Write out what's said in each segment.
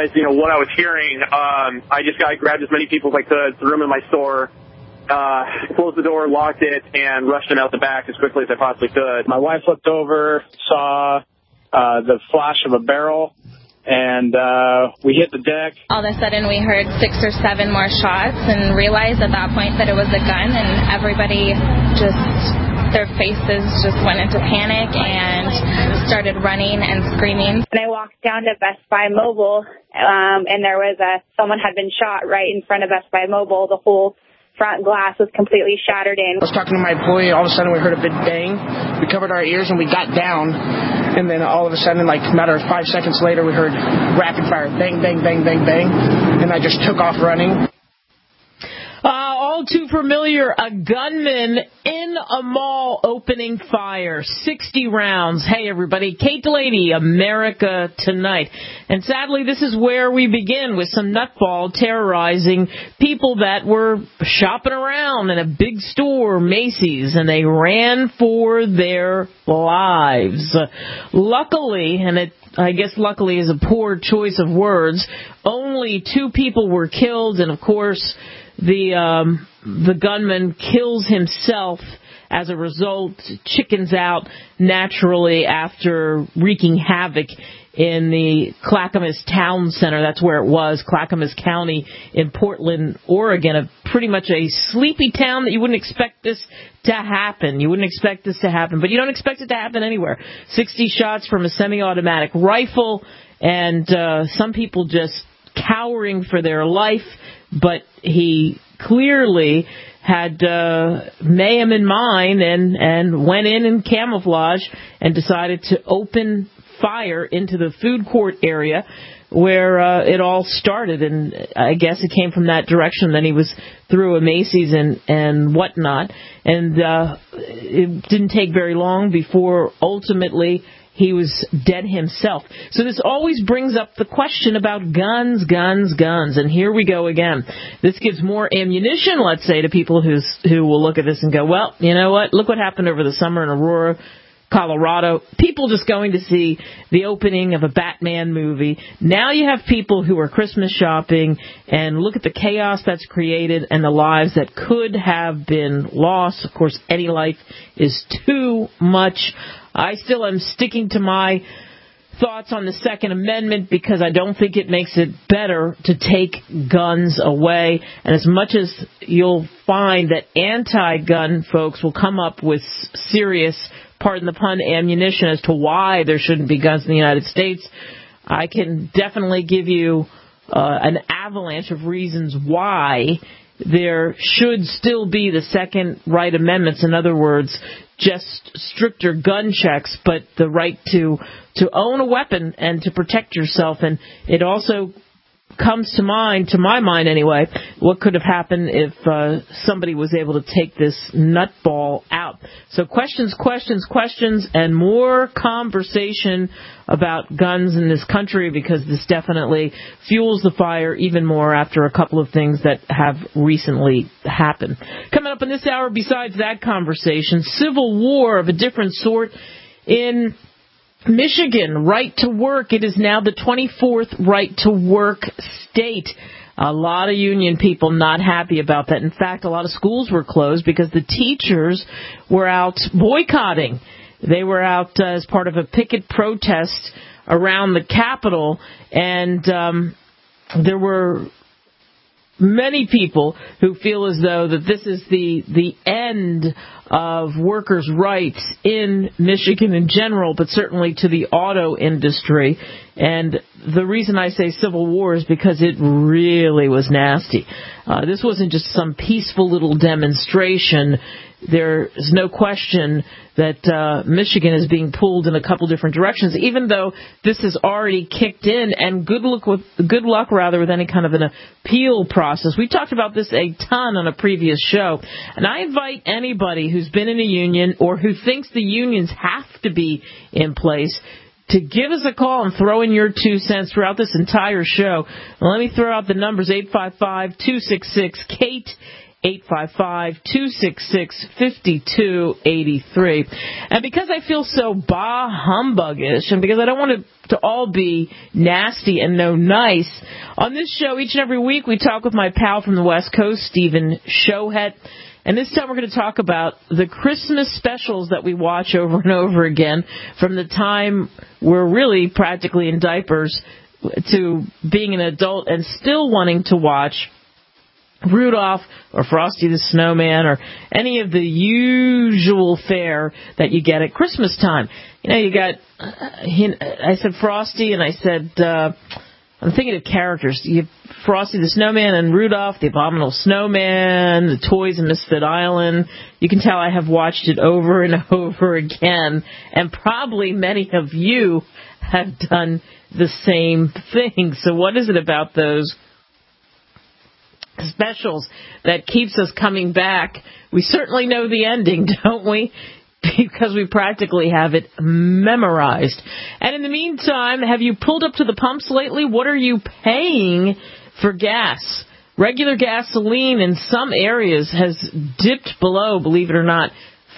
what I was hearing, I grabbed as many people as I could, threw them in my store, closed the door, locked it, and rushed them out the back as quickly as I possibly could. My wife looked over, saw the flash of a barrel, and we hit the deck. All of a sudden, we heard 6 or 7 more shots and realized at that point that it was a gun, and everybody their faces just went into panic and started running and screaming. And I walked down to Best Buy Mobile, and there was someone had been shot right in front of Best Buy Mobile. The whole front glass was completely shattered in. I was talking to my employee. All of a sudden, we heard a big bang. We covered our ears, and we got down. And then all of a sudden, a matter of 5 seconds later, we heard rapid fire, bang, bang, bang, bang, bang. And I just took off running. All too familiar, a gunman in a mall opening fire, 60 rounds. Hey, everybody, Kate Delaney, America Tonight. And sadly, this is where we begin with some nutball terrorizing people that were shopping around in a big store, Macy's, and they ran for their lives. Luckily, and I guess luckily is a poor choice of words, only 2 people were killed, and of course, the gunman kills himself as a result, chickens out naturally after wreaking havoc in the Clackamas Town Center. That's where it was, Clackamas County in Portland, Oregon, pretty much a sleepy town that you wouldn't expect this to happen. You wouldn't expect this to happen, but you don't expect it to happen anywhere. 60 shots from a semi-automatic rifle, and some people just cowering for their life. But he clearly had mayhem in mind and went in camouflage and decided to open fire into the food court area where it all started. And I guess it came from that direction. Then he was through a Macy's and whatnot. And it didn't take very long before ultimately he was dead himself. So this always brings up the question about guns. And here we go again. This gives more ammunition, let's say, to people who will look at this and go, well, you know what? Look what happened over the summer in Aurora, Colorado. People just going to see the opening of a Batman movie. Now you have people who are Christmas shopping, and look at the chaos that's created and the lives that could have been lost. Of course, any life is too much. I still am sticking to my thoughts on the Second Amendment because I don't think it makes it better to take guns away. And as much as you'll find that anti-gun folks will come up with serious, pardon the pun, ammunition as to why there shouldn't be guns in the United States, I can definitely give you an avalanche of reasons why there should still be the Second Right Amendments. In other words, just stricter gun checks, but the right to own a weapon and to protect yourself. And it also comes to my mind anyway, what could have happened if somebody was able to take this nutball out. So questions, and more conversation about guns in this country, because this definitely fuels the fire even more after a couple of things that have recently happened. Coming up in this hour, besides that conversation, civil war of a different sort in Michigan. Right to work. It is now the 24th right to work state. A lot of union people not happy about that. In fact, a lot of schools were closed because the teachers were out boycotting. They were out as part of a picket protest around the Capitol, and there were many people who feel as though that this is the end of workers' rights in Michigan in general, but certainly to the auto industry. And the reason I say civil war is because it really was nasty. This wasn't just some peaceful little demonstration. There is no question that Michigan is being pulled in a couple different directions, even though this has already kicked in, and good luck with any kind of an appeal process. We talked about this a ton on a previous show, and I invite anybody who's been in a union or who thinks the unions have to be in place to give us a call and throw in your 2 cents throughout this entire show. Well, let me throw out the numbers, 855-266-KATE, 855-266-5283. And because I feel so bah humbuggish, and because I don't want it to all be nasty and no nice, on this show each and every week we talk with my pal from the West Coast, Stephen Shohet. And this time we're going to talk about the Christmas specials that we watch over and over again, from the time we're really practically in diapers to being an adult and still wanting to watch Rudolph or Frosty the Snowman or any of the usual fare that you get at Christmas time. You know, you got, I said Frosty, and I said, I'm thinking of characters. You have Frosty the Snowman and Rudolph, the Abominable Snowman, the Toys in Misfit Island. You can tell I have watched it over and over again, and probably many of you have done the same thing. So what is it about those specials that keeps us coming back? We certainly know the ending, don't we? Because we practically have it memorized. And in the meantime, have you pulled up to the pumps lately? What are you paying for gas? Regular gasoline in some areas has dipped below, believe it or not,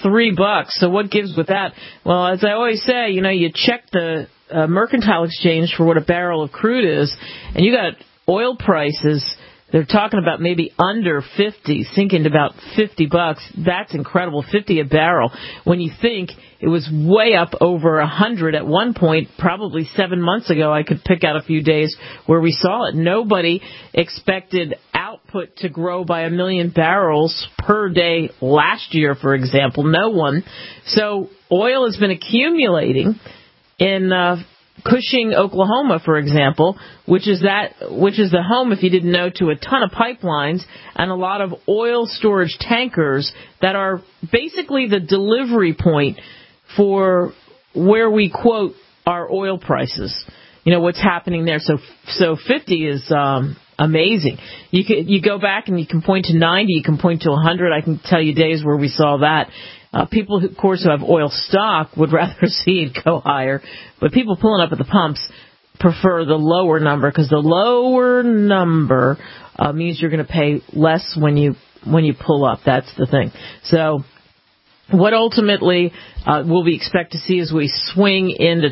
$3. So what gives with that? Well, as I always say, you know, you check the mercantile exchange for what a barrel of crude is, and you got oil prices. They're talking about maybe under 50, sinking to about $50. That's incredible, 50 a barrel. When you think it was way up over 100 at one point, probably 7 months ago, I could pick out a few days where we saw it. Nobody expected output to grow by 1 million barrels per day last year, for example. No one. So oil has been accumulating in Cushing, Oklahoma, for example, which is the home, if you didn't know, to a ton of pipelines and a lot of oil storage tankers that are basically the delivery point for where we quote our oil prices. You know, what's happening there. So 50 is amazing. You go back and you can point to 90, you can point to 100. I can tell you days where we saw that. People, of course, who have oil stock would rather see it go higher, but people pulling up at the pumps prefer the lower number, because the lower number means you're going to pay less when you pull up. That's the thing. So what ultimately will we expect to see as we swing into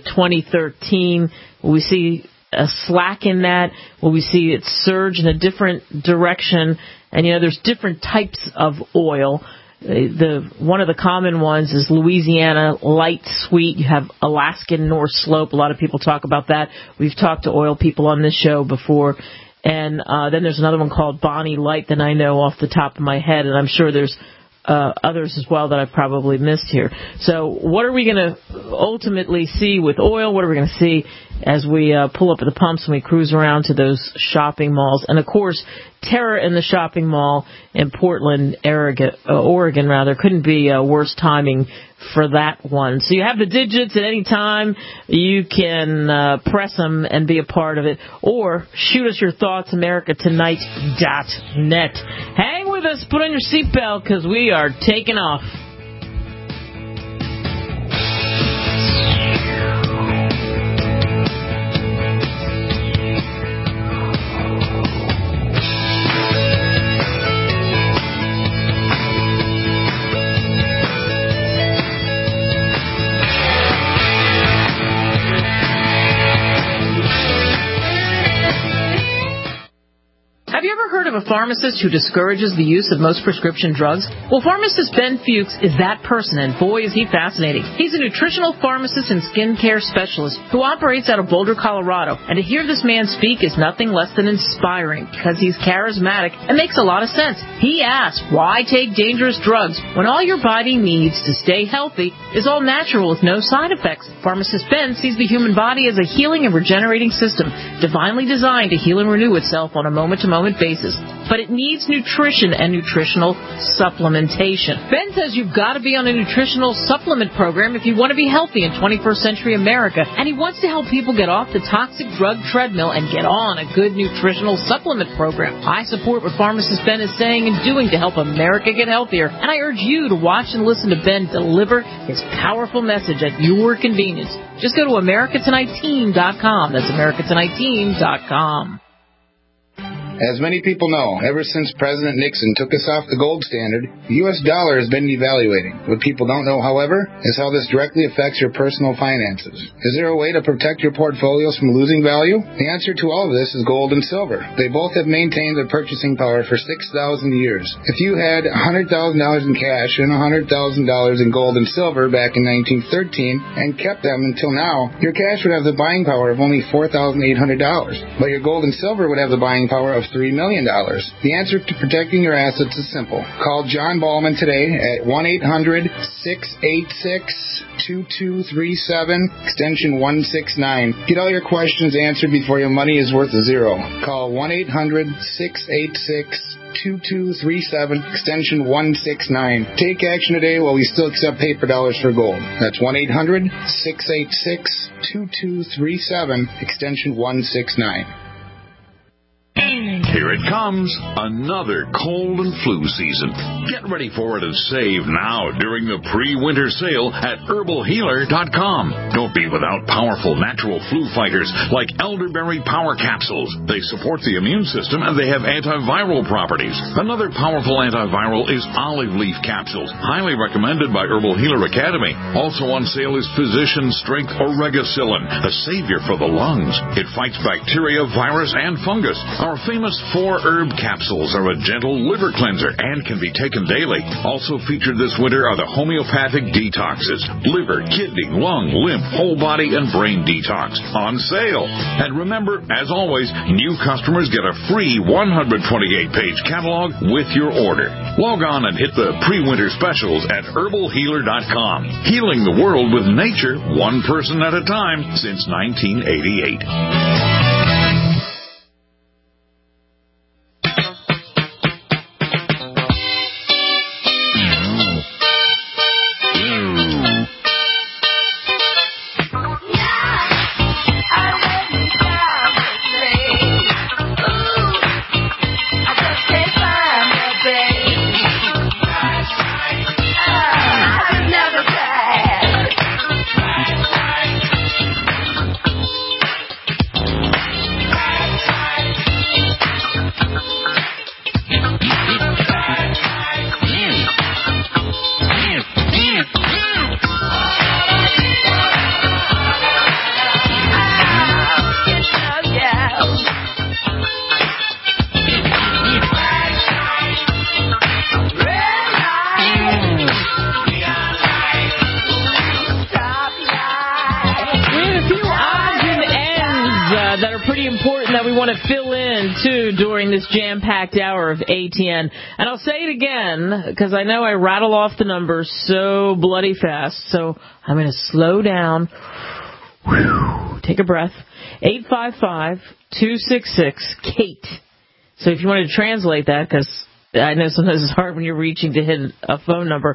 2013? Will we see a slack in that? Will we see it surge in a different direction? And, you know, there's different types of oil. One of the common ones is Louisiana Light Sweet. You have Alaskan North Slope. A lot of people talk about that. We've talked to oil people on this show before. And then there's another one called Bonnie Light that I know off the top of my head, and I'm sure there's others as well that I've probably missed here. So what are we going to ultimately see with oil? What are we going to see as we pull up at the pumps and we cruise around to those shopping malls? And, of course, terror in the shopping mall in Portland, Oregon, couldn't be worse timing for that one. So you have the digits at any time. You can press them and be a part of it. Or shoot us your thoughts, americatonight.net. Hang with us. Put on your seatbelt, because we are taking off. Of a pharmacist who discourages the use of most prescription drugs? Well, pharmacist Ben Fuchs is that person, and boy, is he fascinating. He's a nutritional pharmacist and skincare specialist who operates out of Boulder, Colorado, and to hear this man speak is nothing less than inspiring, because he's charismatic and makes a lot of sense. He asks, why take dangerous drugs when all your body needs to stay healthy is all natural with no side effects? Pharmacist Ben sees the human body as a healing and regenerating system, divinely designed to heal and renew itself on a moment-to-moment basis. But it needs nutrition and nutritional supplementation. Ben says you've got to be on a nutritional supplement program if you want to be healthy in 21st century America, and he wants to help people get off the toxic drug treadmill and get on a good nutritional supplement program. I support what pharmacist Ben is saying and doing to help America get healthier, and I urge you to watch and listen to Ben deliver his powerful message at your convenience. Just go to americatonightteam.com. That's americatonightteam.com. As many people know, ever since President Nixon took us off the gold standard, the U.S. dollar has been devaluating. What people don't know, however, is how this directly affects your personal finances. Is there a way to protect your portfolios from losing value? The answer to all of this is gold and silver. They both have maintained their purchasing power for 6,000 years. If you had $100,000 in cash and $100,000 in gold and silver back in 1913 and kept them until now, your cash would have the buying power of only $4,800, but your gold and silver would have the buying power of $3 million. The answer to protecting your assets is simple. Call John Ballman today at 1-800-686-2237, extension 169. Get all your questions answered before your money is worth a zero. Call 1-800-686-2237, extension 169. Take action today while we still accept paper dollars for gold. That's 1-800-686-2237, extension 169. Here it comes, another cold and flu season. Get ready for it and save now during the pre-winter sale at HerbalHealer.com. Don't be without powerful natural flu fighters like elderberry power capsules. They support the immune system and they have antiviral properties. Another powerful antiviral is olive leaf capsules, highly recommended by Herbal Healer Academy. Also on sale is Physician Strength Oregacillin, a savior for the lungs. It fights bacteria, virus, and fungus. Our famous 4-herb capsules are a gentle liver cleanser and can be taken daily. Also featured this winter are the homeopathic detoxes, liver, kidney, lung, lymph, whole body, and brain detox on sale. And remember, as always, new customers get a free 128-page catalog with your order. Log on and hit the pre-winter specials at HerbalHealer.com. Healing the world with nature, one person at a time since 1988. During this jam-packed hour of ATN. And I'll say it again, because I know I rattle off the numbers so bloody fast, so I'm going to slow down. Take a breath. 855-266-KATE. So if you wanted to translate that, because I know sometimes it's hard when you're reaching to hit a phone number,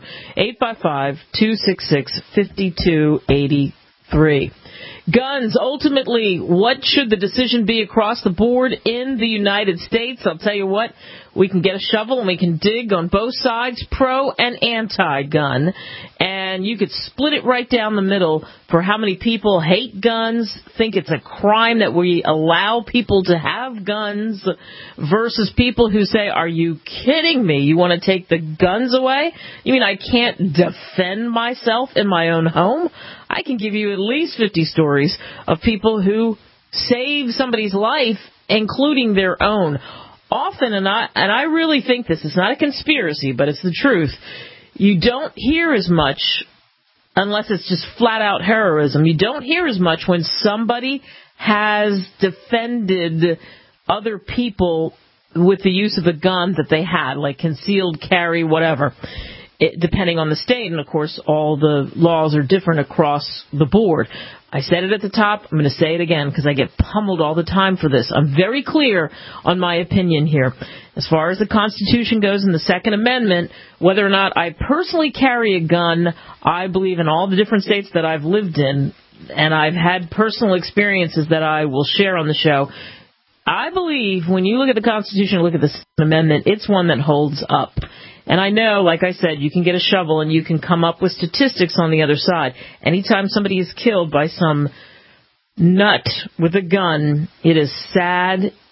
855-266-5283. Guns, ultimately, what should the decision be across the board in the United States? I'll tell you what, we can get a shovel and we can dig on both sides, pro and anti-gun, and you could split it right down the middle for how many people hate guns, think it's a crime that we allow people to have guns, versus people who say, are you kidding me? You want to take the guns away? You mean I can't defend myself in my own home? I can give you at least 50 stories of people who save somebody's life, including their own. Often, and I really think this is not a conspiracy, but it's the truth, you don't hear as much, unless it's just flat-out heroism, you don't hear as much when somebody has defended other people with the use of a gun that they had, like concealed carry, whatever. Depending on the state, and of course all the laws are different across the board. I said it at the top, I'm going to say it again because I get pummeled all the time for this. I'm very clear on my opinion here. As far as the Constitution goes and the Second Amendment, whether or not I personally carry a gun, I believe in all the different states that I've lived in, and I've had personal experiences that I will share on the show. I believe when you look at the Constitution, look at the Second Amendment, it's one that holds up. And I know, like I said, you can get a shovel and you can come up with statistics on the other side. Anytime somebody is killed by some nut with a gun, it is sad,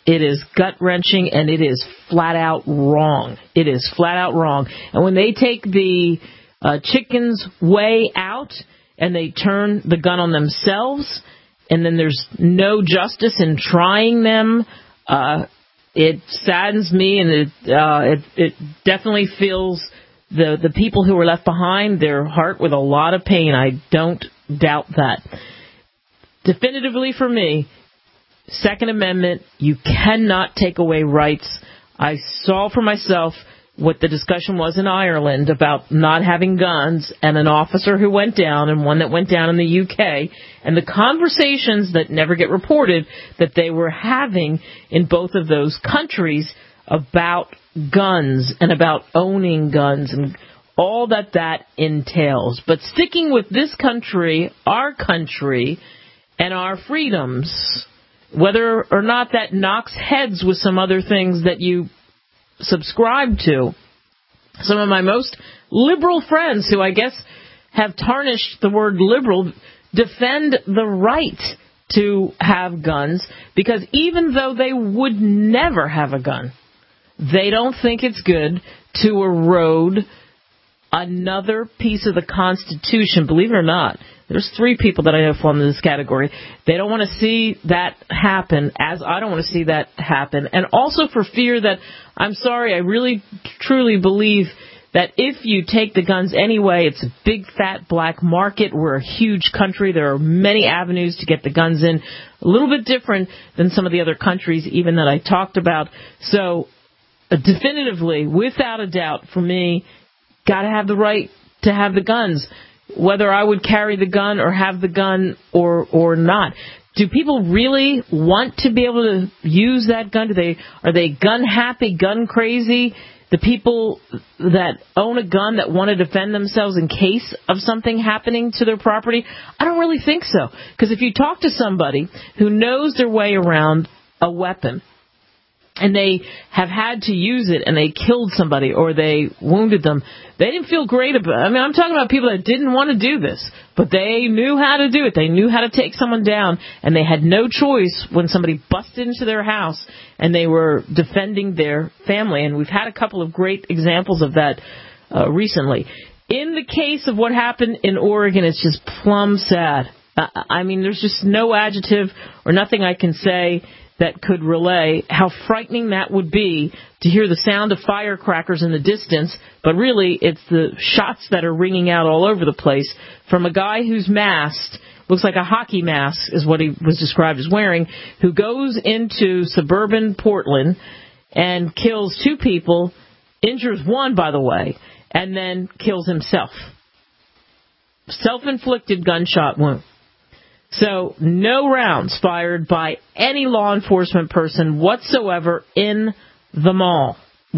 It is gut-wrenching, and it is flat-out wrong. It is flat-out wrong. And when they take the chicken's way out and they turn the gun on themselves, and then there's no justice in trying them, it saddens me, and it definitely fills the people who were left behind, their heart, with a lot of pain. I don't doubt that. Definitively for me, Second Amendment, you cannot take away rights. I saw for myself what the discussion was in Ireland about not having guns, and an officer who went down and one that went down in the UK, and the conversations that never get reported that they were having in both of those countries about guns and about owning guns and all that entails. But sticking with this country, and our freedoms, whether or not that knocks heads with some other things that you subscribe to. Some of my most liberal friends, who I guess have tarnished the word liberal, defend the right to have guns, because even though they would never have a gun, they don't think it's good to erode another piece of the Constitution. Believe it or not, there's 3 people that I know fall into this category. They don't want to see that happen, as I don't want to see that happen. And also for fear that, I'm sorry, I really truly believe that if you take the guns anyway, it's a big fat black market. We're a huge country. There are many avenues to get the guns in, a little bit different than some of the other countries even that I talked about. So definitively, without a doubt, for me, got to have the right to have the guns, whether I would carry the gun or have the gun or not. Do people really want to be able to use that gun? Are they gun happy, gun crazy? The people that own a gun that want to defend themselves in case of something happening to their property? I don't really think so. Because if you talk to somebody who knows their way around a weapon, and they have had to use it, and they killed somebody or they wounded them, they didn't feel great about it. I mean, I'm talking about people that didn't want to do this, but they knew how to do it. They knew how to take someone down, and they had no choice when somebody busted into their house and they were defending their family. And we've had a couple of great examples of that recently. In the case of what happened in Oregon, it's just plumb sad. I mean, there's just no adjective or nothing I can say that could relay how frightening that would be to hear the sound of firecrackers in the distance, but really it's the shots that are ringing out all over the place from a guy who's masked, looks like a hockey mask is what he was described as wearing, who goes into suburban Portland and kills 2 people, injures 1, by the way, and then kills himself. Self-inflicted gunshot wound. So no rounds fired by any law enforcement person whatsoever in the mall.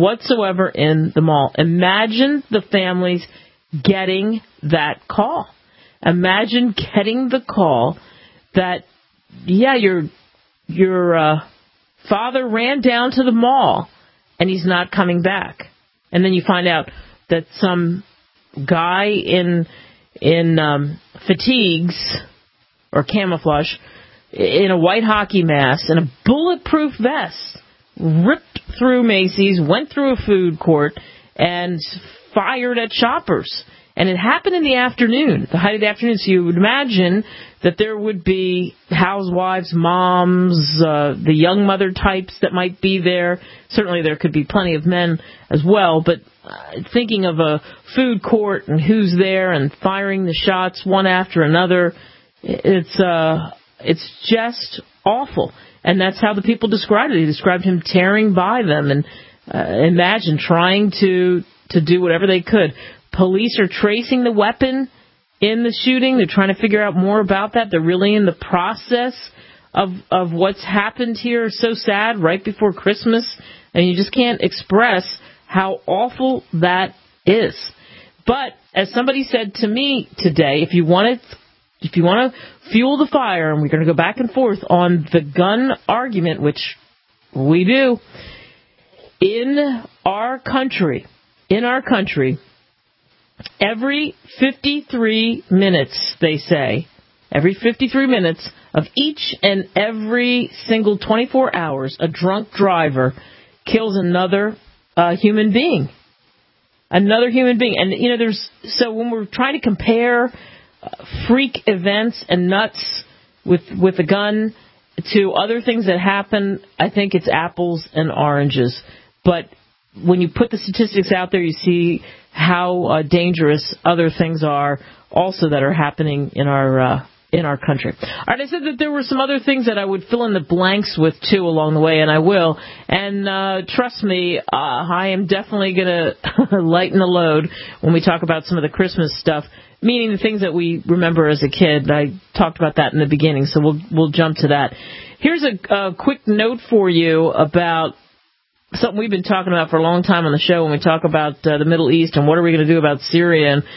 Imagine the families getting that call. Imagine getting the call that, yeah, your father ran down to the mall and he's not coming back. And then you find out that some guy in fatigues or camouflage, in a white hockey mask and a bulletproof vest, ripped through Macy's, went through a food court, and fired at shoppers. And it happened in the afternoon, the height of the afternoon, so you would imagine that there would be housewives, moms, the young mother types that might be there. Certainly there could be plenty of men as well, but thinking of a food court and who's there and firing the shots one after another, it's just awful. And that's how the people described it. He described him tearing by them, and imagine trying to do whatever they could. Police are tracing the weapon in the shooting. They're trying to figure out more about that. They're really in the process of what's happened here. So sad, right before Christmas, and you just can't express how awful that is. But as somebody said to me today, if you want to fuel the fire, and we're going to go back and forth on the gun argument, which we do, in our country, every 53 minutes, they say, every 53 minutes, of each and every single 24 hours, a drunk driver kills another human being. Another human being. And, so when we're trying to compare freak events and nuts with a gun to other things that happen, I think it's apples and oranges. But when you put the statistics out there, you see how dangerous other things are also that are happening in our country. All right, I said that there were some other things that I would fill in the blanks with, too, along the way, and I will. And trust me, I am definitely going to lighten the load when we talk about some of the Christmas stuff, meaning the things that we remember as a kid. I talked about that in the beginning, so we'll jump to that. Here's a quick note for you about something we've been talking about for a long time on the show when we talk about the Middle East and what are we going to do about Syria and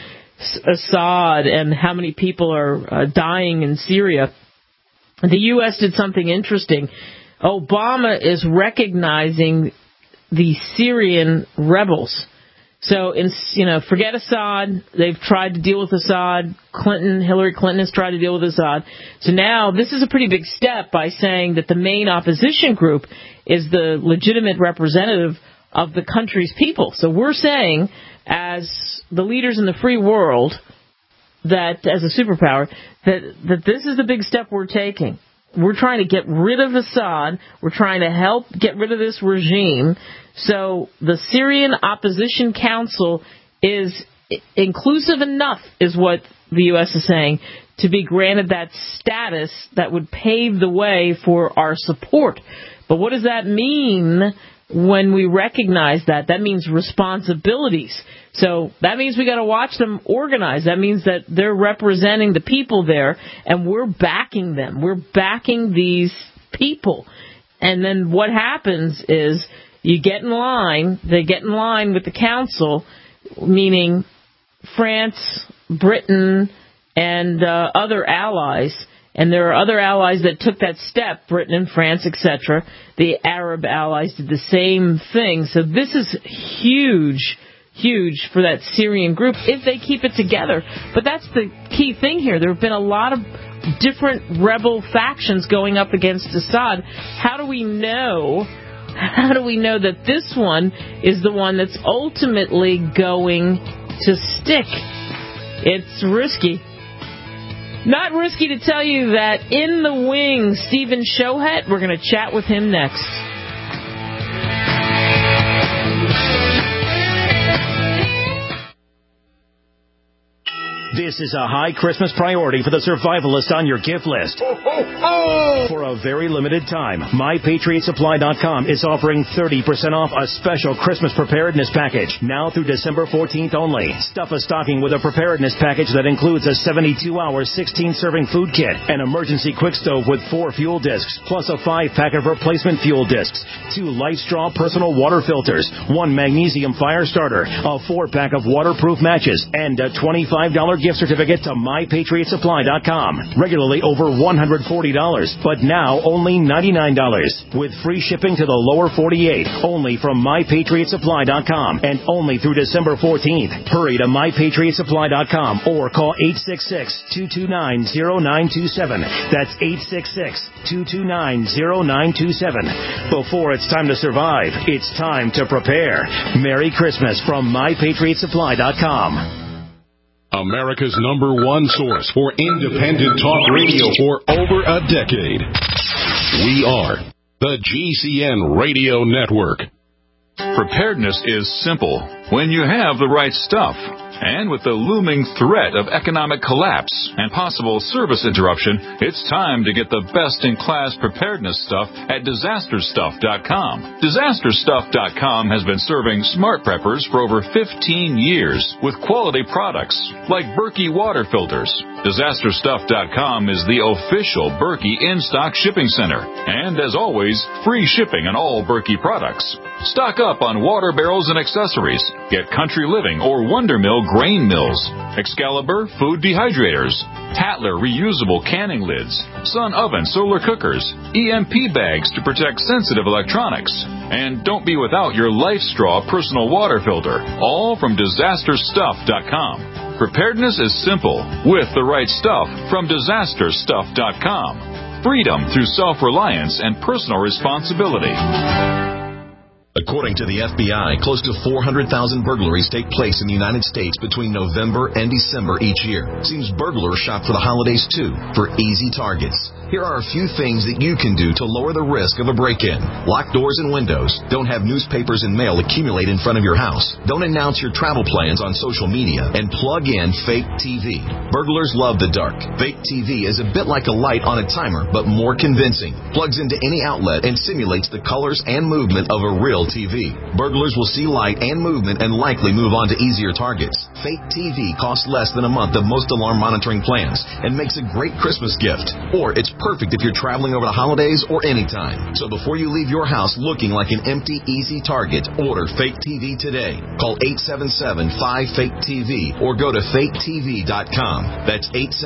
Assad and how many people are dying in Syria. The U.S. did something interesting. Obama is recognizing the Syrian rebels. So, forget Assad. They've tried to deal with Assad. Hillary Clinton has tried to deal with Assad. So now this is a pretty big step by saying that the main opposition group is the legitimate representative of the country's people. So we're saying, as the leaders in the free world, that as a superpower, that this is the big step we're taking. We're trying to get rid of Assad. We're trying to help get rid of this regime. So the Syrian Opposition Council is inclusive enough, is what the U.S. is saying, to be granted that status that would pave the way for our support. But what does that mean when we recognize that? That means responsibilities. So that means we got to watch them organize. That means that they're representing the people there, and we're backing them. We're backing these people. And then what happens is you get in line. They get in line with the council, meaning France, Britain, and other allies. And there are other allies that took that step, Britain and France, etc. The Arab allies did the same thing. So this is huge for that Syrian group if they keep it together. But that's the key thing here. There have been a lot of different rebel factions going up against Assad. How do we know that this one is the one that's ultimately going to stick? It's risky. Not risky to tell you that in the wings, Stephen Shohet, we're going to chat with him next. This is a high Christmas priority for the survivalist on your gift list. For a very limited time, MyPatriotSupply.com is offering 30% off a special Christmas preparedness package now through December 14th only. Stuff a stocking with a preparedness package that includes a 72-hour, 16-serving food kit, an emergency quick stove with 4 fuel discs, plus a 5-pack of replacement fuel discs, 2 LifeStraw personal water filters, 1 magnesium fire starter, a 4-pack of waterproof matches, and a $25 gift certificate to MyPatriotSupply.com. Regularly over $140, but now only $99. With free shipping to the lower 48, only from MyPatriotSupply.com, and only through December 14th. Hurry to MyPatriotSupply.com or call 866-229-0927. That's 866-229-0927. Before it's time to survive, it's time to prepare. Merry Christmas from MyPatriotSupply.com. America's #1 source for independent talk radio for over a decade. We are the GCN Radio Network. Preparedness is simple when you have the right stuff. And with the looming threat of economic collapse and possible service interruption, it's time to get the best-in-class preparedness stuff at DisasterStuff.com. DisasterStuff.com has been serving smart preppers for over 15 years with quality products like Berkey water filters. DisasterStuff.com is the official Berkey in-stock shipping center. And as always, free shipping on all Berkey products. Stock up on water barrels and accessories. Get Country Living or Wonder Mill grain mills, Excalibur food dehydrators, Tatler reusable canning lids, Sun oven solar cookers, EMP bags to protect sensitive electronics, and don't be without your LifeStraw personal water filter, all from DisasterStuff.com. Preparedness is simple with the right stuff from DisasterStuff.com. freedom through self-reliance and personal responsibility. According to the FBI, close to 400,000 burglaries take place in the United States between November and December each year. Seems burglars shop for the holidays, too, for easy targets. Here are a few things that you can do to lower the risk of a break-in. Lock doors and windows. Don't have newspapers and mail accumulate in front of your house. Don't announce your travel plans on social media. And plug in fake TV. Burglars love the dark. Fake TV is a bit like a light on a timer, but more convincing. Plugs into any outlet and simulates the colors and movement of a real TV. Burglars will see light and movement and likely move on to easier targets. Fake TV costs less than a month of most alarm monitoring plans and makes a great Christmas gift. Or it's perfect if you're traveling over the holidays or anytime. So before you leave your house looking like an empty, easy target, order Fake TV today. Call 877-5-FAKE-TV or go to faketv.com. That's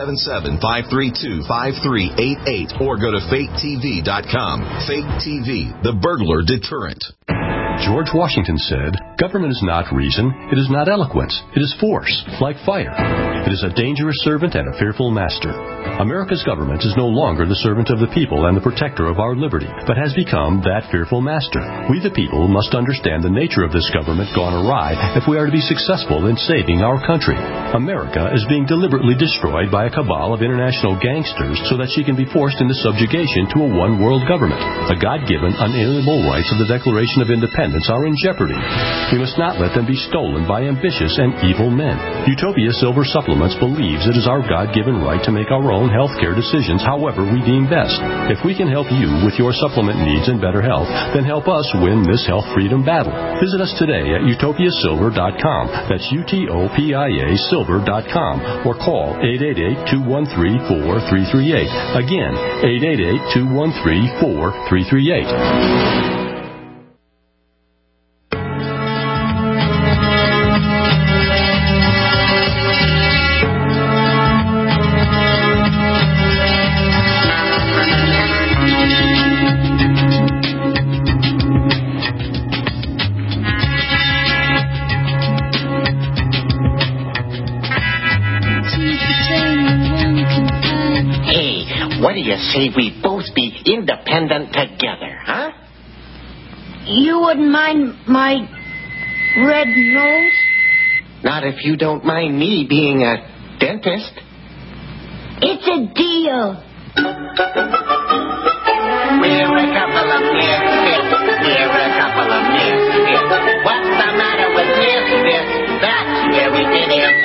877-532-5388 or go to faketv.com. Fake TV, the burglar deterrent. George Washington said, "Government is not reason, it is not eloquence, it is force, like fire. It is a dangerous servant and a fearful master." America's government is no longer the servant of the people and the protector of our liberty, but has become that fearful master. We the people must understand the nature of this government gone awry if we are to be successful in saving our country. America is being deliberately destroyed by a cabal of international gangsters so that she can be forced into subjugation to a one-world government. The God-given, unalienable rights of the Declaration of Independence are in jeopardy. We must not let them be stolen by ambitious and evil men. Utopia Silver Supplements believes it is our God-given right to make our own health care decisions however we deem best. If we can help you with your supplement needs and better health, then help us win this health freedom battle. Visit us today at utopiasilver.com. That's UTOPIA Silver.com or call 888-213-4338. Again, 888-213-4338. What do you say we both be independent together, huh? You wouldn't mind my red nose? Not if you don't mind me being a dentist. It's a deal. We're a couple of misfits. We're a couple of misfits. What's the matter with misfits? That's where we get in.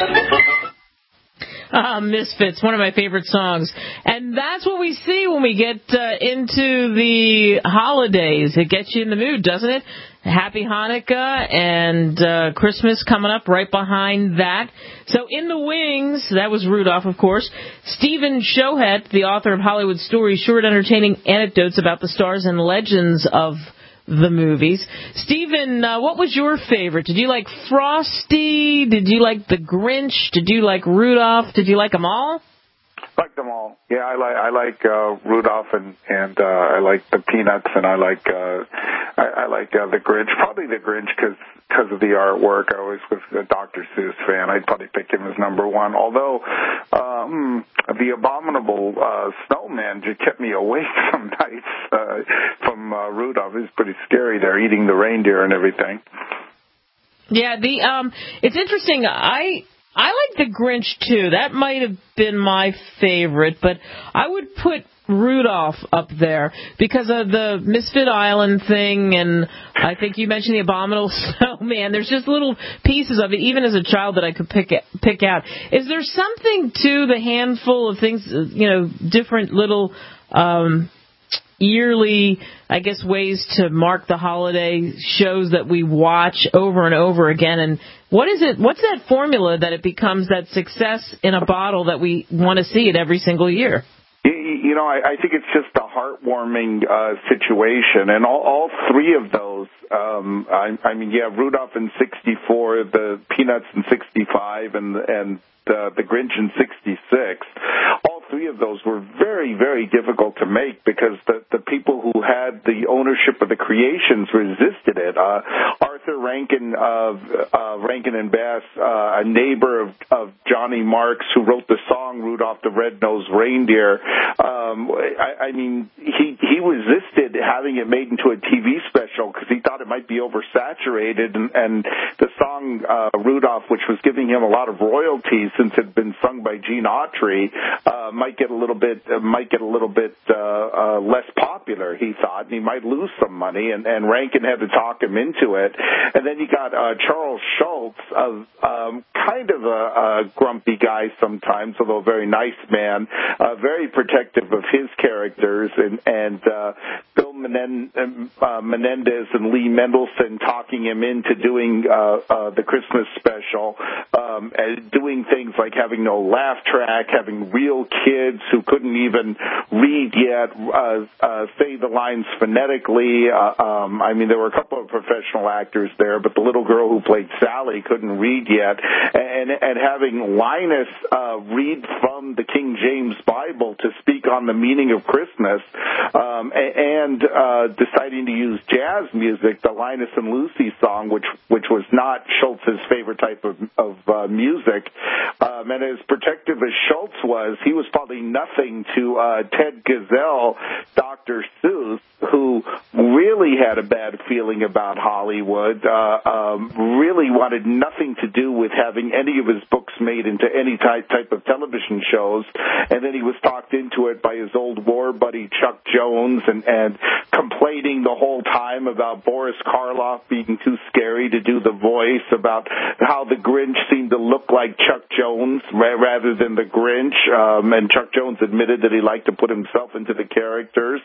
Misfits, one of my favorite songs. And that's what we see when we get into the holidays. It gets you in the mood, doesn't it? Happy Hanukkah and Christmas coming up right behind that. So in the wings, that was Rudolph, of course. Stephen Shohet, the author of Hollywood Stories, short entertaining anecdotes about the stars and legends of the movies. Stephen, what was your favorite? Did you like Frosty? Did you like the Grinch? Did you like Rudolph? Did you like them all? Like them all. Yeah, I like Rudolph and I like the Peanuts and I like the Grinch. Probably the Grinch because of the artwork. I always was a Dr. Seuss fan. I'd probably pick him as number one. Although the abominable snowman just kept me awake some nights from Rudolph. It was pretty scary there, eating the reindeer and everything. Yeah, it's interesting. I like the Grinch, too. That might have been my favorite, but I would put Rudolph up there because of the Misfit Island thing, and I think you mentioned the Abominable Snowman. There's just little pieces of it, even as a child, that I could pick out. Is there something to the handful of things, different little yearly, I guess, ways to mark the holiday shows that we watch over and over again? And what's that formula that it becomes that success in a bottle that we want to see it every single year? I think it's just a heartwarming situation, and all three of those. Rudolph in '64, the Peanuts in '65, and the Grinch in '66. All three of those were very, very difficult to make because the people who had the ownership of the creations resisted it. Arthur Arthur Rankin of Rankin and Bass, a neighbor of Johnny Marks, who wrote the song Rudolph the Red-Nosed Reindeer. I mean, he resisted having it made into a TV special because he thought it might be oversaturated, and the song Rudolph, which was giving him a lot of royalties since it had been sung by Gene Autry, might get a little bit less popular, he thought, and he might lose some money, and Rankin had to talk him into it. And then you got Charles Schultz, kind of a grumpy guy sometimes, although a very nice man, very protective of his characters, and Bill Menendez and Lee Mendelson talking him into doing the Christmas special, doing things like having no laugh track, having real kids who couldn't even read yet say the lines phonetically. I mean, there were a couple of professional actors there, but the little girl who played Sally couldn't read yet, and having Linus read from the King James Bible to speak on the meaning of Christmas, and deciding to use jazz music, the Linus and Lucy song, which was not Schultz's favorite type of music. And as protective as Schultz was, he was probably nothing to Ted Gazelle, Dr. Seuss, who really had a bad feeling about Hollywood, really wanted nothing to do with having any of his books made into any type of television shows. And then he was talked into it by his old war buddy Chuck Jones, and complaining the whole time about Boris Karloff being too scary to do the voice, about how the Grinch seemed to look like Chuck Jones rather than the Grinch, and Chuck Jones admitted that he liked to put himself into the characters.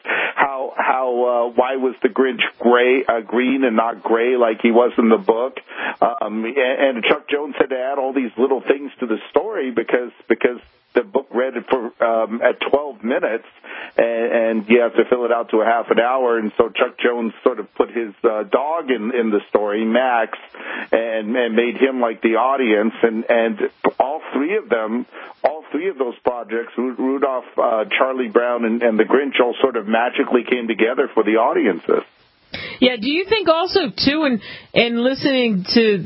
Why was the Grinch green and not gray like he was in the book? And Chuck Jones had to add all these little things to the story because the book read it for at 12 minutes, and you have to fill it out to a half an hour. And so Chuck Jones sort of put his dog in the story, Max, and made him like the audience. And all three of those projects, Rudolph, Charlie Brown, and the Grinch, all sort of magically came together for the audiences. Yeah, do you think also, too, in listening to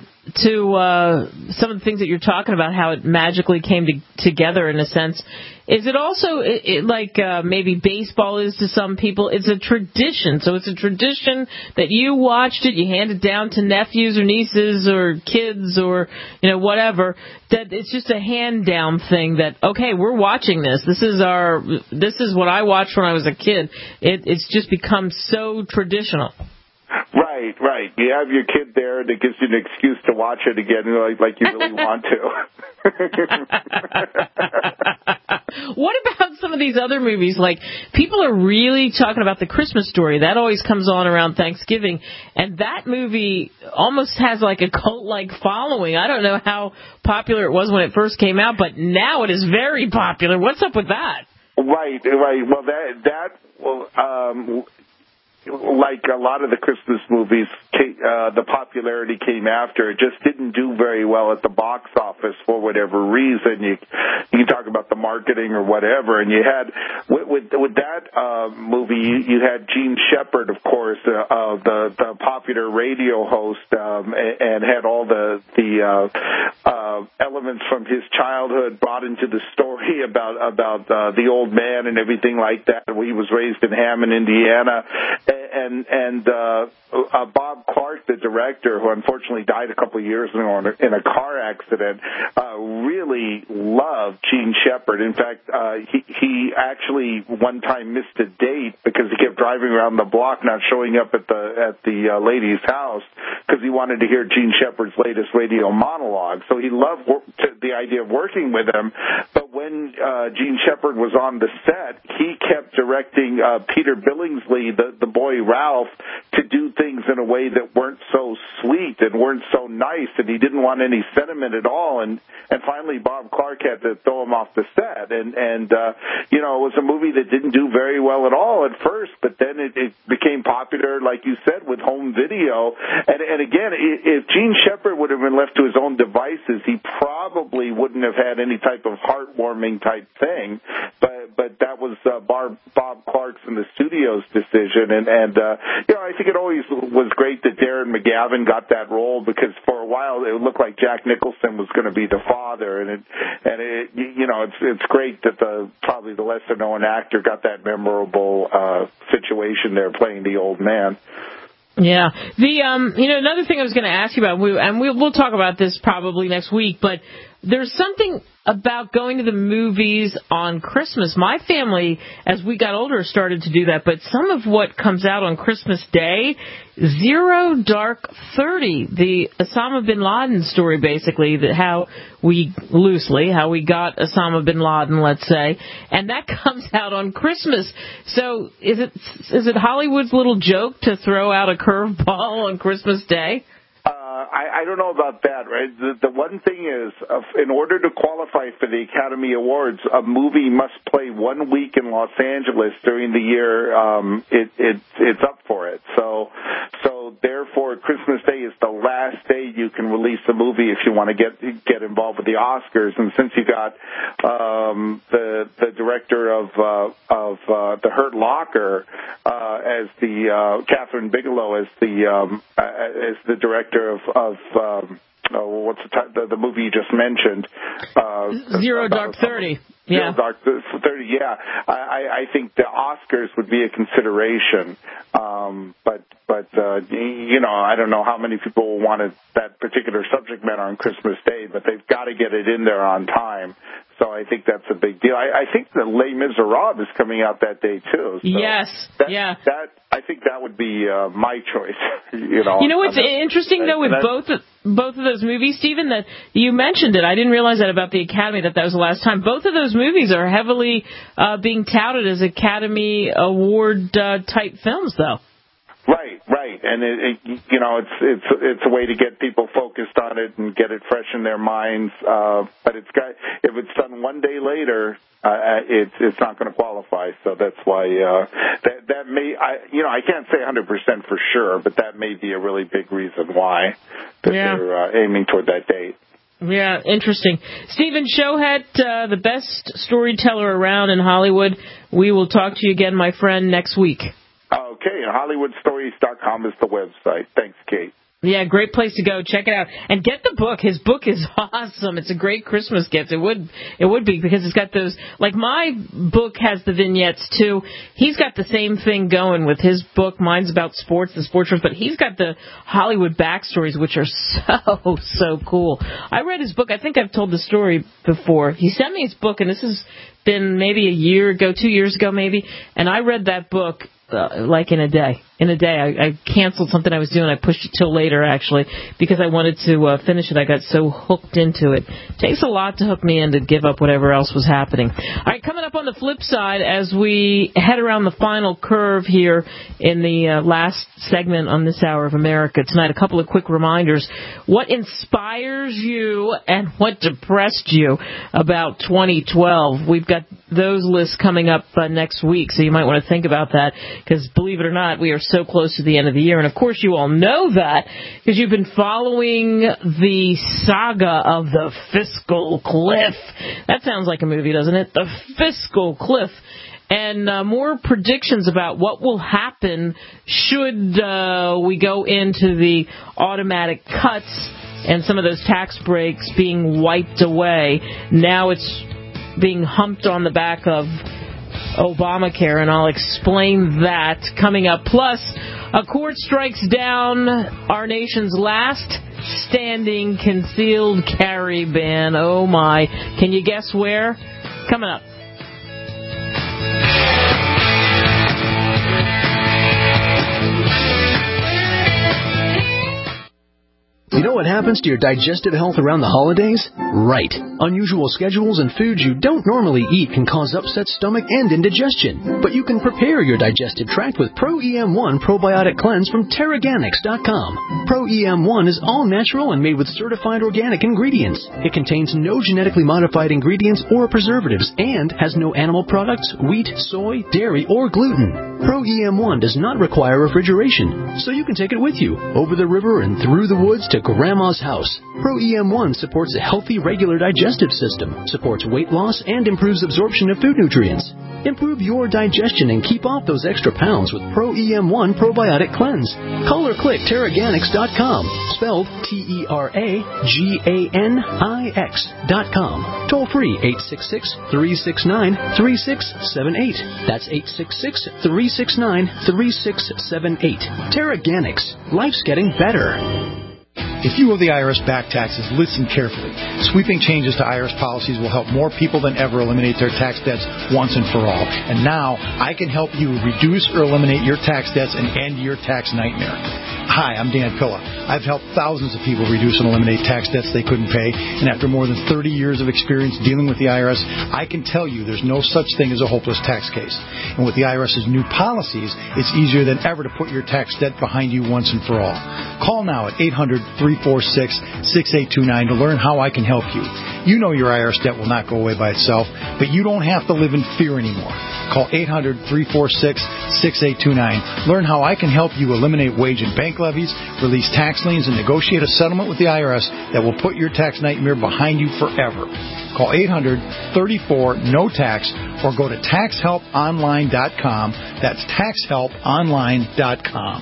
some of the things that you're talking about, how it magically came together in a sense, is it also like maybe baseball is to some people? It's a tradition. So it's a tradition that you watched it, you hand it down to nephews or nieces or kids or whatever. That it's just a hand down thing. That okay, we're watching this. This is what I watched when I was a kid. It's just become so traditional. Right. You have your kid there that gives you an excuse to watch it again, like you really want to. What about some of these other movies? Like, people are really talking about The Christmas Story. That always comes on around Thanksgiving. And that movie almost has like a cult-like following. I don't know how popular it was when it first came out, but now it is very popular. What's up with that? Right. Well, like a lot of the Christmas movies, the popularity came after. It just didn't do very well at the box office for whatever reason. You can talk about the marketing or whatever. And you had with that movie, you had Gene Shepard, of course, the popular radio host, and had all the elements from his childhood brought into the story about the old man and everything like that. He was raised in Hammond, Indiana. And Bob Clark, the director, who unfortunately died a couple of years ago in a car accident, really loved Gene Shepard. In fact, he actually one time missed a date because he kept driving around the block, not showing up at the lady's house because he wanted to hear Gene Shepard's latest radio monologue. So he loved the idea of working with him. But when Gene Shepard was on the set, he kept directing Peter Billingsley, the boy Ralph, to do things in a way that weren't so sweet and weren't so nice, and he didn't want any sentiment at all. And finally, Bob Clark had to throw him off the set. And it was a movie that didn't do very well at all at first, but then it became popular, like you said, with home video. And again, if Gene Shepard would have been left to his own devices, he probably wouldn't have had any type of heartwarming type thing. But that was Bob Clark's and the studio's decision, and I think it always was was great that Darren McGavin got that role, because for a while it looked like Jack Nicholson was going to be the father, and it's great that probably the lesser known actor got that memorable situation there playing the old man. Yeah. Another thing I was going to ask you about, we'll talk about this probably next week, but there's something about going to the movies on Christmas. My family, as we got older, started to do that, but some of what comes out on Christmas Day, Zero Dark 30, the Osama bin Laden story, basically, how we got Osama bin Laden, let's say, and that comes out on Christmas. So is it Hollywood's little joke to throw out a curveball on Christmas Day? I don't know about that, right? The one thing is, in order to qualify for the Academy Awards, a movie must play 1 week in Los Angeles during the year it's up for it. So therefore, Christmas Day is the last day you can release a movie if you want to get involved with the Oscars. And since you got the director of The Hurt Locker as the Catherine Bigelow as the director of what's the movie you just mentioned? Zero Dark 30. Yeah. Zero Dark 30. Yeah, I think the Oscars would be a consideration, but I don't know how many people wanted that particular subject matter on Christmas Day, but they've got to get it in there on time. So I think that's a big deal. I think the Les Miserables is coming out that day too. So yes. I think that would be my choice. What's interesting though with both of those movies, Stephen, that you mentioned it. I didn't realize that about the Academy, that was the last time. Both of those movies are heavily being touted as Academy Award type films, though. Right, and it's a way to get people focused on it and get it fresh in their minds. But if it's done 1 day later, it's not going to qualify. So that's why that may I can't say 100% for sure, but that may be a really big reason why they're aiming toward that date. Yeah, interesting. Stephen Shohet, the best storyteller around in Hollywood. We will talk to you again, my friend, next week. Okay, and HollywoodStories.com is the website. Thanks, Kate. Yeah, great place to go. Check it out. And get the book. His book is awesome. It's a great Christmas gift. It would be, because it's got those, like my book has the vignettes too. He's got the same thing going with his book. Mine's about sports, the sports shows, but he's got the Hollywood backstories, which are so cool. I read his book. I think I've told the story before. He sent me his book, and this has been maybe a year ago, 2 years ago maybe, and I read that book like in a day. I canceled something I was doing. I pushed it till later, actually, because I wanted to finish it. I got so hooked into it. It takes a lot to hook me in to give up whatever else was happening. All right, coming up on the flip side, as we head around the final curve here in the last segment on this hour of America tonight, a couple of quick reminders. What inspires you and what depressed you about 2012? We've got those lists coming up next week, so you might want to think about that, because believe it or not, we are so close to the end of the year. And of course you all know that because you've been following the saga of the fiscal cliff. That sounds like a movie, doesn't it? The fiscal cliff. And more predictions about what will happen should we go into the automatic cuts and some of those tax breaks being wiped away. Now it's being humped on the back of Obamacare, and I'll explain that coming up. Plus, a court strikes down our nation's last standing concealed carry ban. Oh my. Can you guess where? Coming up. You know what happens to your digestive health around the holidays? Right. Unusual schedules and foods you don't normally eat can cause upset stomach and indigestion. But you can prepare your digestive tract with Pro-EM1 Probiotic Cleanse from Terraganics.com. Pro-EM1 is all natural and made with certified organic ingredients. It contains no genetically modified ingredients or preservatives and has no animal products, wheat, soy, dairy, or gluten. Pro EM1 does not require refrigeration, so you can take it with you over the river and through the woods to Grandma's house. Pro EM1 supports a healthy, regular digestive system, supports weight loss, and improves absorption of food nutrients. Improve your digestion and keep off those extra pounds with Pro EM1 Probiotic Cleanse. Call or click Terraganix.com, spelled TerraGanix.com. Toll free 866-369-3678. That's 866-369-3678. Terraganix. Life's getting better. If you owe the IRS back taxes, listen carefully. Sweeping changes to IRS policies will help more people than ever eliminate their tax debts once and for all. And now, I can help you reduce or eliminate your tax debts and end your tax nightmare. Hi, I'm Dan Pilla. I've helped thousands of people reduce and eliminate tax debts they couldn't pay, and after more than 30 years of experience dealing with the IRS, I can tell you there's no such thing as a hopeless tax case. And with the IRS's new policies, it's easier than ever to put your tax debt behind you once and for all. Call now at 800-346-6829 to learn how I can help you. You know your IRS debt will not go away by itself, but you don't have to live in fear anymore. Call 800-346-6829. Learn how I can help you eliminate wage and bank levies, release tax liens, and negotiate a settlement with the IRS that will put your tax nightmare behind you forever. Call 800-34-NO-TAX or go to TaxHelpOnline.com. That's TaxHelpOnline.com.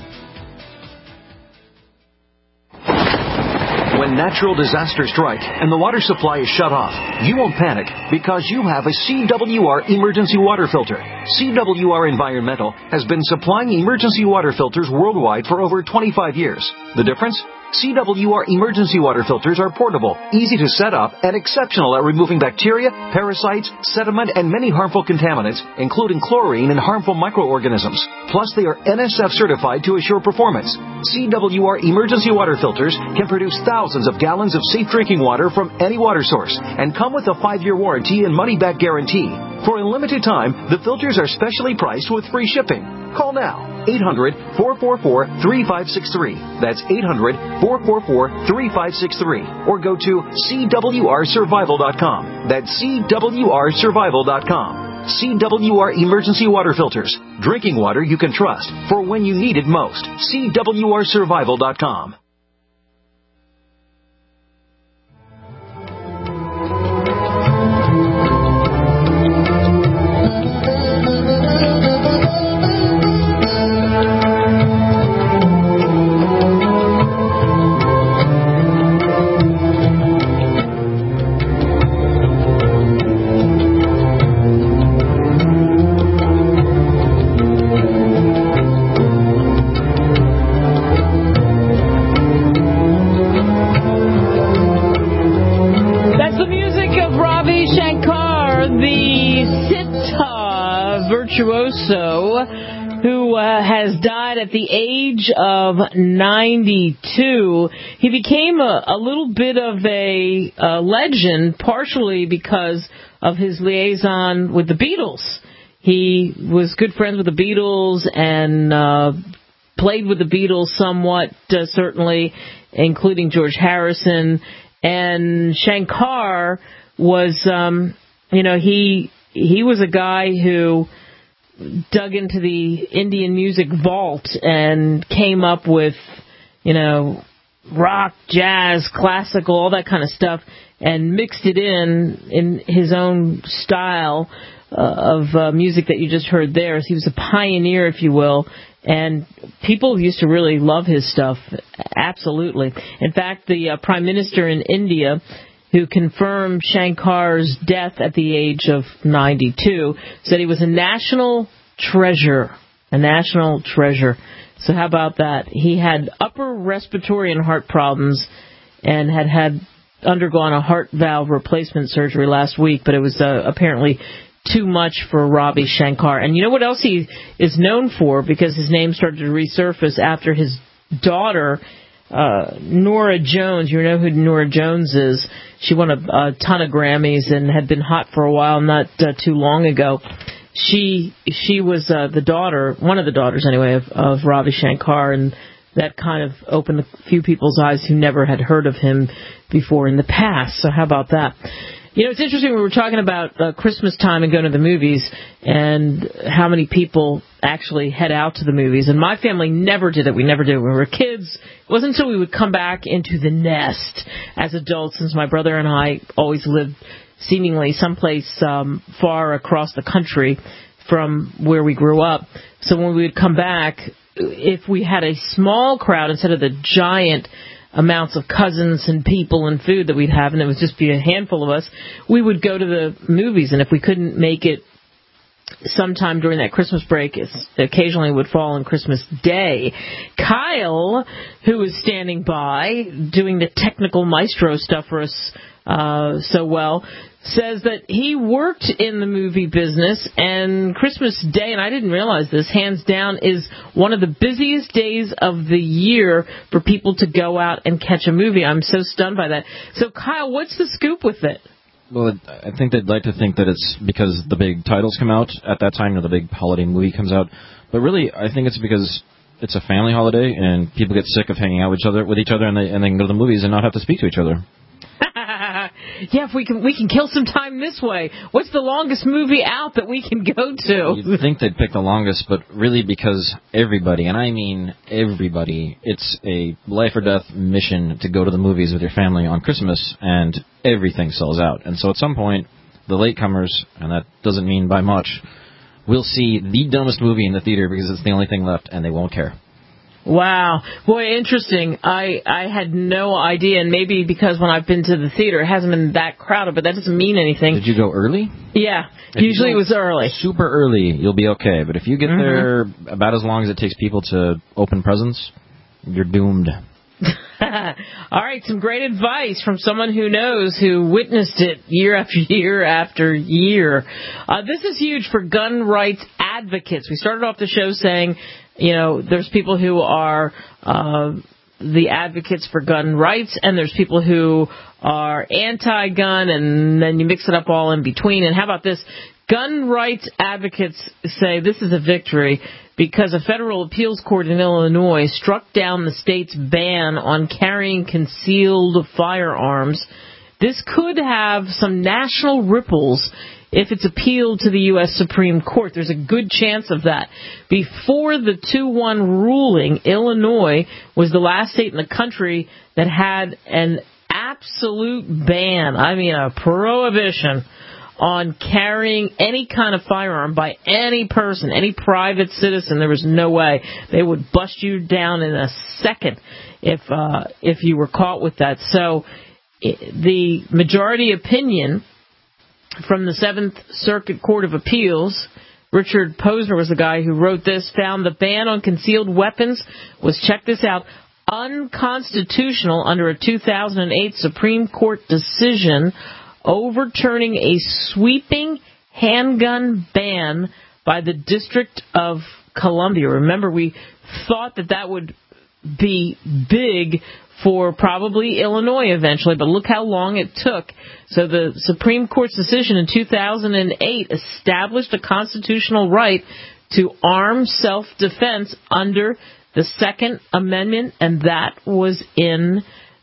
When natural disasters strike and the water supply is shut off, you won't panic because you have a CWR emergency water filter. CWR Environmental has been supplying emergency water filters worldwide for over 25 years. The difference? CWR emergency water filters are portable, easy to set up, and exceptional at removing bacteria, parasites, sediment, and many harmful contaminants, including chlorine and harmful microorganisms. Plus, they are NSF certified to assure performance. CWR emergency water filters can produce thousands of gallons of safe drinking water from any water source and come with a 5-year warranty and money-back guarantee. For a limited time, the filters are specially priced with free shipping. Call now. 800-444-3563. That's 800-444-3563. Or go to CWRsurvival.com. That's CWRsurvival.com. CWR Emergency Water Filters. Drinking water you can trust for when you need it most. CWRsurvival.com. Who has died at the age of 92. He became a little bit of a legend, partially because of his liaison with the Beatles. He was good friends with the Beatles and played with the Beatles somewhat, certainly, including George Harrison. And Shankar was, he was a guy who dug into the Indian music vault and came up with, rock, jazz, classical, all that kind of stuff, and mixed it in his own style of music that you just heard there. So he was a pioneer, if you will, and people used to really love his stuff, absolutely. In fact, the Prime Minister in India, who confirmed Shankar's death at the age of 92, said he was a national treasure. A national treasure. So how about that? He had upper respiratory and heart problems and had undergone a heart valve replacement surgery last week, but it was apparently too much for Ravi Shankar. And you know what else he is known for? Because his name started to resurface after his daughter, Norah Jones. You know who Norah Jones is. She won a ton of Grammys and had been hot for a while, not too long ago. She was the daughter, one of the daughters anyway, of Ravi Shankar, and that kind of opened a few people's eyes who never had heard of him before in the past. So how about that? It's interesting. We were talking about Christmas time and going to the movies and how many people actually head out to the movies. And my family never did it. We never did it when we were kids. It wasn't until we would come back into the nest as adults, since my brother and I always lived seemingly someplace far across the country from where we grew up. So when we would come back, if we had a small crowd instead of the giant amounts of cousins and people and food that we'd have, and it would just be a handful of us, we would go to the movies. And if we couldn't make it sometime during that Christmas break, it occasionally would fall on Christmas Day. Kyle, who was standing by doing the technical maestro stuff for us so well, says that he worked in the movie business, and Christmas Day, and I didn't realize this, hands down, is one of the busiest days of the year for people to go out and catch a movie. I'm so stunned by that. So, Kyle, what's the scoop with it? Well, I think they'd like to think that it's because the big titles come out at that time, or the big holiday movie comes out. But really, I think it's because it's a family holiday, and people get sick of hanging out with each other, and they can go to the movies and not have to speak to each other. Yeah, if we can kill some time this way. What's the longest movie out that we can go to? You'd think they'd pick the longest, but really because everybody, and I mean everybody, it's a life or death mission to go to the movies with your family on Christmas, and everything sells out. And so at some point, the latecomers, and that doesn't mean by much, will see the dumbest movie in the theater because it's the only thing left, and they won't care. Wow. Boy, interesting. I had no idea, and maybe because when I've been to the theater, it hasn't been that crowded, but that doesn't mean anything. Did you go early? Yeah. Usually it was early. Super early, you'll be okay. But if you get there about as long as it takes people to open presents, you're doomed. All right, some great advice from someone who knows, who witnessed it year after year after year. This is huge for gun rights advocates. We started off the show saying, there's people who are the advocates for gun rights, and there's people who are anti-gun, and then you mix it up all in between. And how about this? Gun rights advocates say this is a victory because a federal appeals court in Illinois struck down the state's ban on carrying concealed firearms. This could have some national ripples if it's appealed to the U.S. Supreme Court. There's a good chance of that. Before the 2-1 ruling, Illinois was the last state in the country that had an absolute ban, I mean a prohibition, on carrying any kind of firearm by any person, any private citizen. There was no way. They would bust you down in a second if you were caught with that. So the majority opinion from the Seventh Circuit Court of Appeals, Richard Posner was the guy who wrote this, found the ban on concealed weapons was, check this out, unconstitutional under a 2008 Supreme Court decision overturning a sweeping handgun ban by the District of Columbia. Remember, we thought that would be big for probably Illinois eventually, but look how long it took. So the Supreme Court's decision in 2008 established a constitutional right to armed self-defense under the Second Amendment, and that was in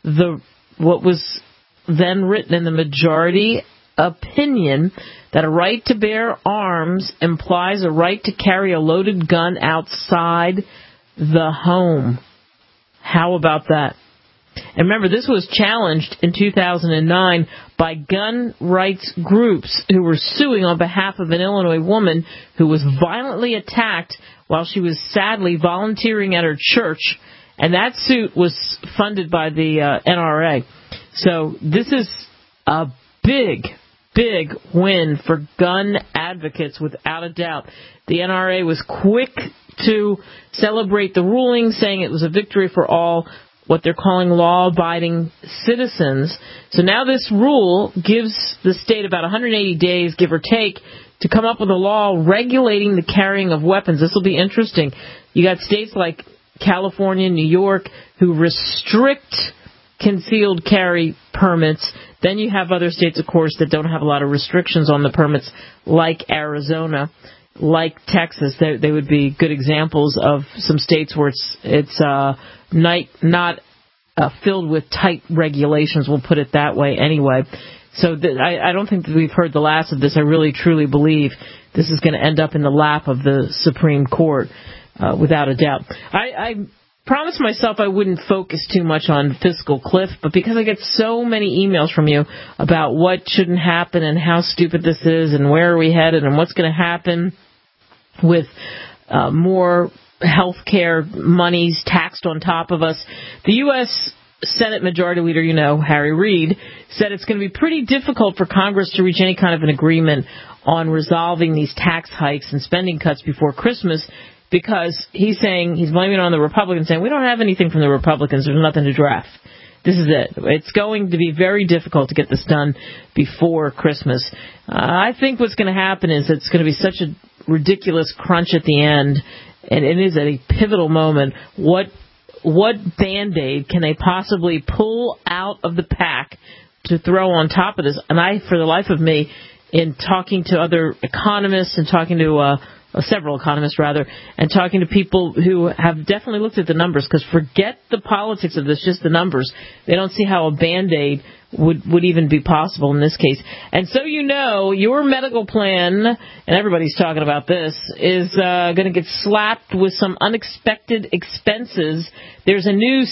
what was then written in the majority opinion, that a right to bear arms implies a right to carry a loaded gun outside the home. How about that? And remember, this was challenged in 2009 by gun rights groups who were suing on behalf of an Illinois woman who was violently attacked while she was sadly volunteering at her church. And that suit was funded by the NRA. So this is a big, big win for gun advocates, without a doubt. The NRA was quick to celebrate the ruling, saying it was a victory for all what they're calling law-abiding citizens. So now this rule gives the state about 180 days, give or take, to come up with a law regulating the carrying of weapons. This will be interesting. You got states like California, New York, who restrict concealed carry permits. Then you have other states, of course, that don't have a lot of restrictions on the permits, like Arizona, like Texas. They would be good examples of some states where it's not filled with tight regulations, we'll put it that way anyway. So I don't think that we've heard the last of this. I really, truly believe this is going to end up in the lap of the Supreme Court, without a doubt. I promised myself I wouldn't focus too much on fiscal cliff, but because I get so many emails from you about what shouldn't happen and how stupid this is and where are we headed and what's going to happen with more health care monies taxed on top of us, the U.S. Senate Majority Leader, Harry Reid, said it's going to be pretty difficult for Congress to reach any kind of an agreement on resolving these tax hikes and spending cuts before Christmas, because he's blaming it on the Republicans, saying we don't have anything from the Republicans, there's nothing to draft. This is it. It's going to be very difficult to get this done before Christmas. I think what's going to happen is it's going to be such a ridiculous crunch at the end, and it is at a pivotal moment. What Band-Aid can they possibly pull out of the pack to throw on top of this? And for the life of me, in talking to other economists and talking to several economists, rather, and talking to people who have definitely looked at the numbers, because forget the politics of this, just the numbers. They don't see how a Band-Aid would even be possible in this case. And so your medical plan, and everybody's talking about this, is going to get slapped with some unexpected expenses. There's a new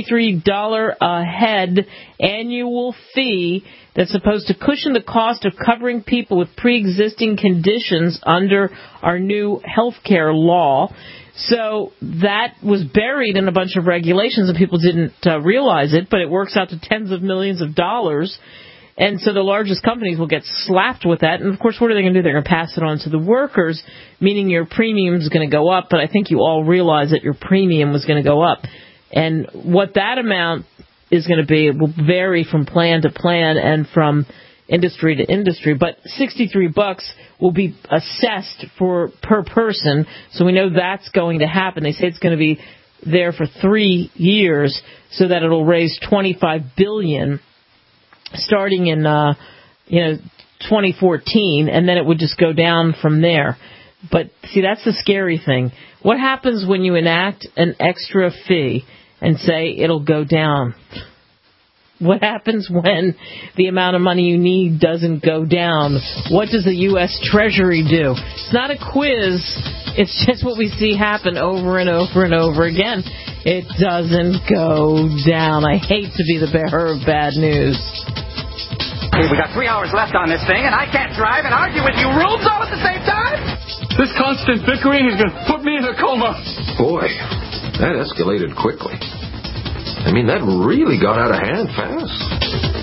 $63 a head annual fee that's supposed to cushion the cost of covering people with pre-existing conditions under our new health care law. So that was buried in a bunch of regulations, and people didn't realize it, but it works out to tens of millions of dollars. And so the largest companies will get slapped with that. And, of course, what are they going to do? They're going to pass it on to the workers, meaning your premium is going to go up. But I think you all realize that your premium was going to go up. And what that amount is going to be will vary from plan to plan and from industry to industry, but $63 will be assessed per person, so we know that's going to happen. They say it's going to be there for 3 years, so that it'll raise $25 billion starting in 2014, and then it would just go down from there. But see, that's the scary thing. What happens when you enact an extra fee and say it'll go down? What happens when the amount of money you need doesn't go down? What does the U.S. Treasury do? It's not a quiz. It's just what we see happen over and over and over again. It doesn't go down. I hate to be the bearer of bad news. Okay, we got 3 hours left on this thing, and I can't drive and argue with you rules all at the same time? This constant bickering is going to put me in a coma. Boy, that escalated quickly. I mean, that really got out of hand fast.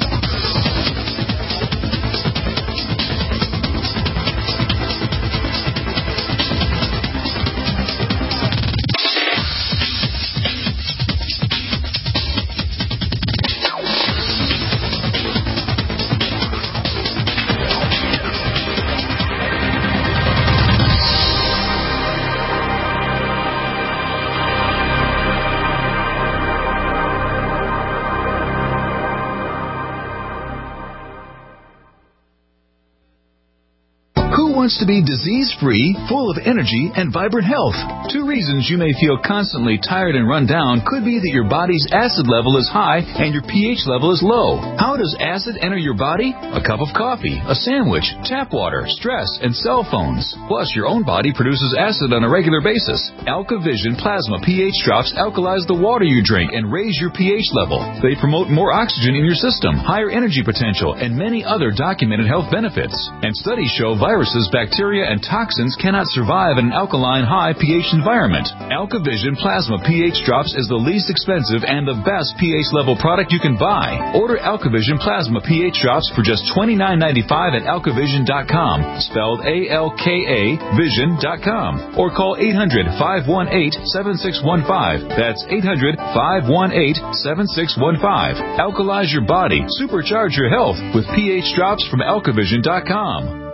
Wants to be disease-free, full of energy, and vibrant health. 2 reasons you may feel constantly tired and run down could be that your body's acid level is high and your pH level is low. How does acid enter your body? A cup of coffee, a sandwich, tap water, stress, and cell phones. Plus, your own body produces acid on a regular basis. AlkaVision Plasma pH drops alkalize the water you drink and raise your pH level. They promote more oxygen in your system, higher energy potential, and many other documented health benefits. And studies show viruses, bacteria, and toxins cannot survive in an alkaline high pH environment. AlkaVision Plasma pH Drops is the least expensive and the best pH level product you can buy. Order AlkaVision Plasma pH Drops for just $29.95 at AlkaVision.com, spelled A-L-K-A Vision.com, or call 800-518-7615. That's 800-518-7615. Alkalize your body, supercharge your health with pH Drops from AlkaVision.com.